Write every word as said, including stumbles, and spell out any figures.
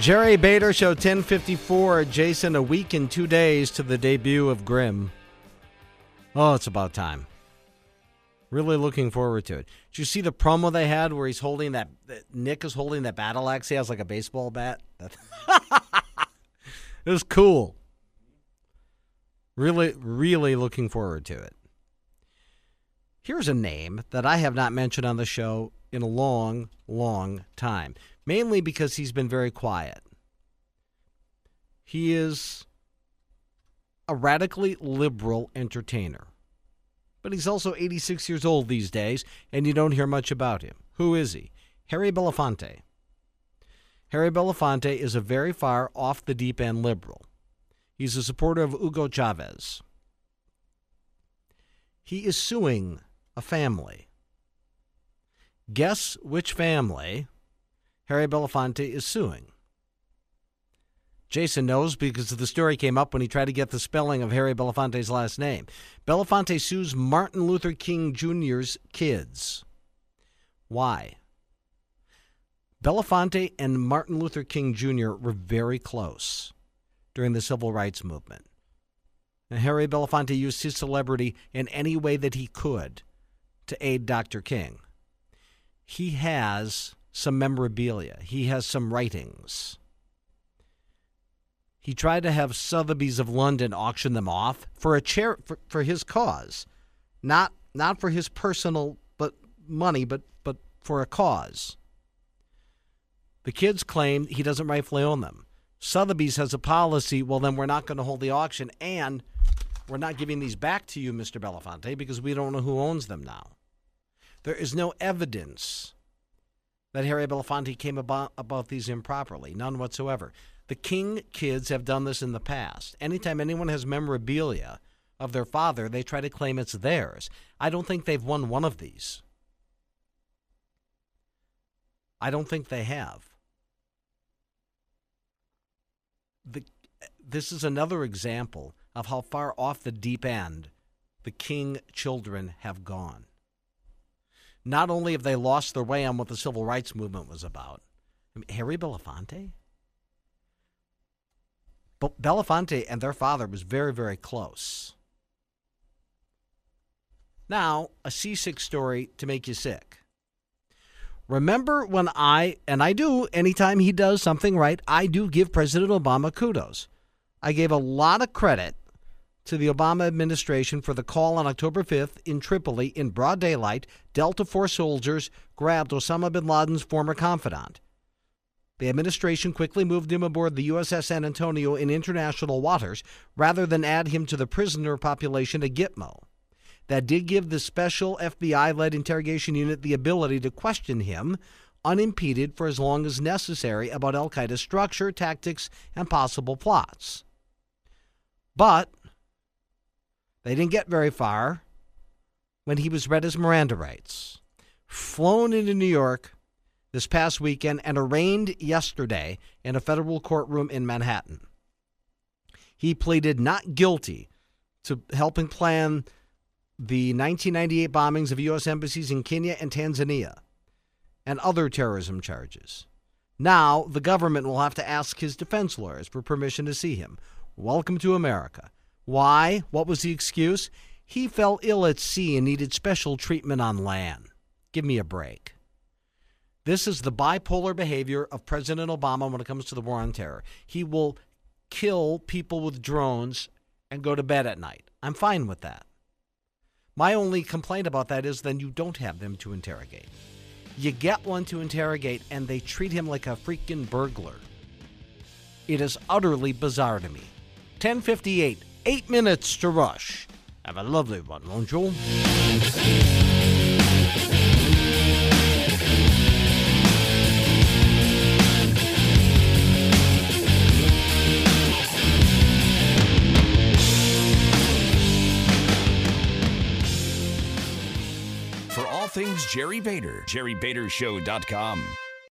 Jerry Bader Show, ten fifty-four. Jason, a week and two days to the debut of Grimm. Oh, it's about time. Really looking forward to it. Did you see the promo they had where he's holding that, that Nick is holding that battle axe? He has like a baseball bat. It was cool. Really, really looking forward to it. Here's a name that I have not mentioned on the show in a long, long time, mainly because he's been very quiet. He is a radically liberal entertainer, but he's also eighty-six years old these days, and you don't hear much about him. Who is he? Harry Belafonte. Harry Belafonte is a very far off the deep end liberal. He's a supporter of Hugo Chavez. He is suing a family. Guess which family Harry Belafonte is suing? Jason knows because the story came up when he tried to get the spelling of Harry Belafonte's last name. Belafonte sues Martin Luther King Junior's kids. Why? Belafonte and Martin Luther King Junior were very close during the civil rights movement. And Harry Belafonte used his celebrity in any way that he could to aid Doctor King. He has some memorabilia. He has some writings. He tried to have Sotheby's of London auction them off for a chair for, for his cause, not not for his personal but money, but but for a cause. The kids claim he doesn't rightfully own them. Sotheby's has a policy. Well, then we're not going to hold the auction, and we're not giving these back to you, Mister Belafonte, because we don't know who owns them now. There is no evidence that Harry Belafonte came about, about these improperly, none whatsoever. The King kids have done this in the past. Anytime anyone has memorabilia of their father, they try to claim it's theirs. I don't think they've won one of these. I don't think they have. The, this is another example of how far off the deep end the King children have gone. Not only have they lost their way on what the civil rights movement was about. I mean, Harry Belafonte? But Belafonte and their father was very, very close. Now, a seasick story to make you sick. Remember when I, and I do, anytime he does something right, I do give President Obama kudos. I gave a lot of credit to the Obama administration for the call on October fifth in Tripoli in broad daylight. Delta Force soldiers grabbed Osama bin Laden's former confidant. The administration quickly moved him aboard the U S S San Antonio in international waters rather than add him to the prisoner population at Gitmo. That did give the special F B I-led interrogation unit the ability to question him unimpeded for as long as necessary about al-Qaeda's structure, tactics, and possible plots. But they didn't get very far when he was read his Miranda rights, flown into New York this past weekend, and arraigned yesterday in a federal courtroom in Manhattan. He pleaded not guilty to helping plan the nineteen ninety-eight bombings of U S embassies in Kenya and Tanzania and other terrorism charges. Now, the government will have to ask his defense lawyers for permission to see him. Welcome to America. Why? What was the excuse? He fell ill at sea and needed special treatment on land. Give me a break. This is the bipolar behavior of President Obama when it comes to the war on terror. He will kill people with drones and go to bed at night. I'm fine with that. My only complaint about that is then you don't have them to interrogate. You get one to interrogate and they treat him like a freaking burglar. It is utterly bizarre to me. ten fifty-eight, eight minutes to rush. Have a lovely one, won't you? For all things Jerry Bader, Jerry Bader Show dot com.